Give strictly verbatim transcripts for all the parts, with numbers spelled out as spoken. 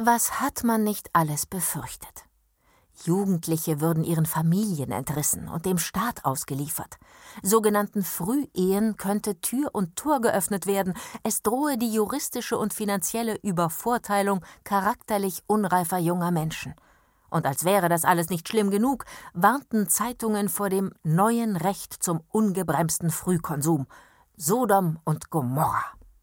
Was hat man nicht alles befürchtet? Jugendliche würden ihren Familien entrissen und dem Staat ausgeliefert. Sogenannten Frühehen könnte Tür und Tor geöffnet werden, es drohe die juristische und finanzielle Übervorteilung charakterlich unreifer junger Menschen. Und als wäre das alles nicht schlimm genug, warnten Zeitungen vor dem neuen Recht zum ungebremsten Frühkonsum. Sodom und Gomorra.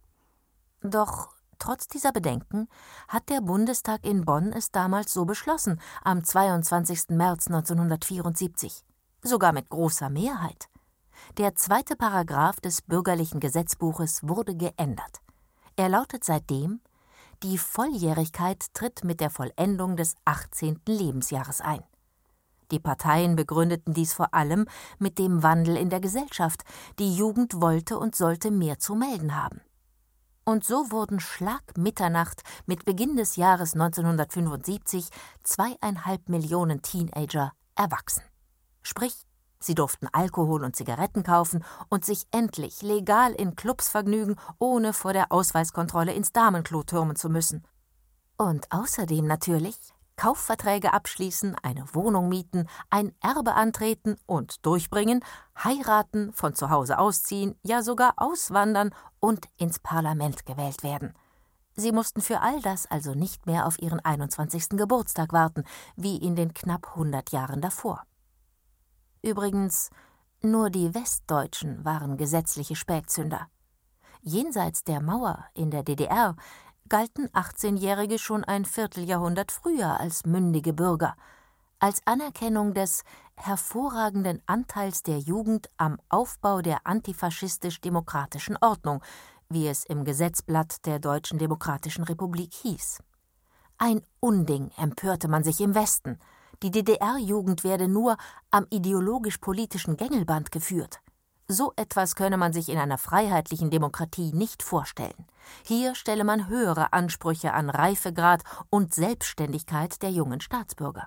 Doch trotz dieser Bedenken hat der Bundestag in Bonn es damals so beschlossen, am zweiundzwanzigsten März neunzehnhundertvierundsiebzig. Sogar mit großer Mehrheit. Der zweite Paragraph des bürgerlichen Gesetzbuches wurde geändert. Er lautet seitdem: Die Volljährigkeit tritt mit der Vollendung des achtzehnten Lebensjahres ein. Die Parteien begründeten dies vor allem mit dem Wandel in der Gesellschaft. Die Jugend wollte und sollte mehr zu melden haben. Und so wurden Schlag Mitternacht mit Beginn des Jahres neunzehnhundertfünfundsiebzig zweieinhalb Millionen Teenager erwachsen. Sprich, sie durften Alkohol und Zigaretten kaufen und sich endlich legal in Clubs vergnügen, ohne vor der Ausweiskontrolle ins Damenklo türmen zu müssen. Und außerdem natürlich Kaufverträge abschließen, eine Wohnung mieten, ein Erbe antreten und durchbringen, heiraten, von zu Hause ausziehen, ja sogar auswandern und ins Parlament gewählt werden. Sie mussten für all das also nicht mehr auf ihren einundzwanzigsten Geburtstag warten, wie in den knapp hundert Jahren davor. Übrigens, nur die Westdeutschen waren gesetzliche Spätzünder. Jenseits der Mauer in der D D R galten achtzehnjährige schon ein Vierteljahrhundert früher als mündige Bürger, als Anerkennung des hervorragenden Anteils der Jugend am Aufbau der antifaschistisch-demokratischen Ordnung, wie es im Gesetzblatt der Deutschen Demokratischen Republik hieß. Ein Unding, empörte man sich im Westen. Die D D R-Jugend werde nur am ideologisch-politischen Gängelband geführt. So etwas könne man sich in einer freiheitlichen Demokratie nicht vorstellen. Hier stelle man höhere Ansprüche an Reifegrad und Selbstständigkeit der jungen Staatsbürger.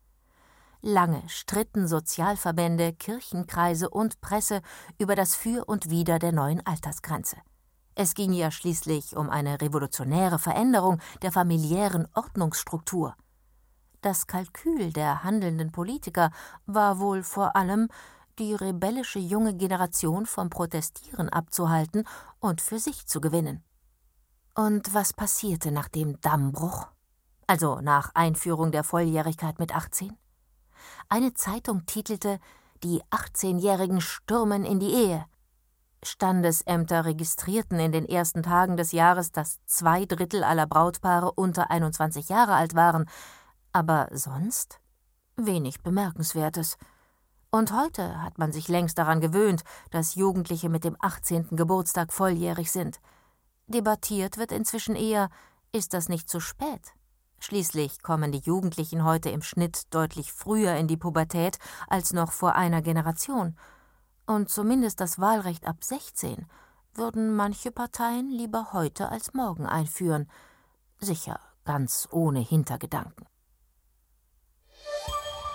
Lange stritten Sozialverbände, Kirchenkreise und Presse über das Für und Wider der neuen Altersgrenze. Es ging ja schließlich um eine revolutionäre Veränderung der familiären Ordnungsstruktur. Das Kalkül der handelnden Politiker war wohl vor allem, die rebellische junge Generation vom Protestieren abzuhalten und für sich zu gewinnen. Und was passierte nach dem Dammbruch? Also nach Einführung der Volljährigkeit mit achtzehn? Eine Zeitung titelte »Die achtzehnjährigen stürmen in die Ehe«. Standesämter registrierten in den ersten Tagen des Jahres, dass zwei Drittel aller Brautpaare unter einundzwanzig Jahre alt waren. Aber sonst? Wenig Bemerkenswertes. Und heute hat man sich längst daran gewöhnt, dass Jugendliche mit dem achtzehnten Geburtstag volljährig sind. Debattiert wird inzwischen eher, ist das nicht zu spät? Schließlich kommen die Jugendlichen heute im Schnitt deutlich früher in die Pubertät als noch vor einer Generation. Und zumindest das Wahlrecht ab sechzehn würden manche Parteien lieber heute als morgen einführen. Sicher ganz ohne Hintergedanken.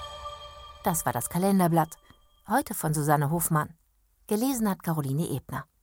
Das war das Kalenderblatt. Heute von Susanne Hofmann. Gelesen hat Caroline Ebner.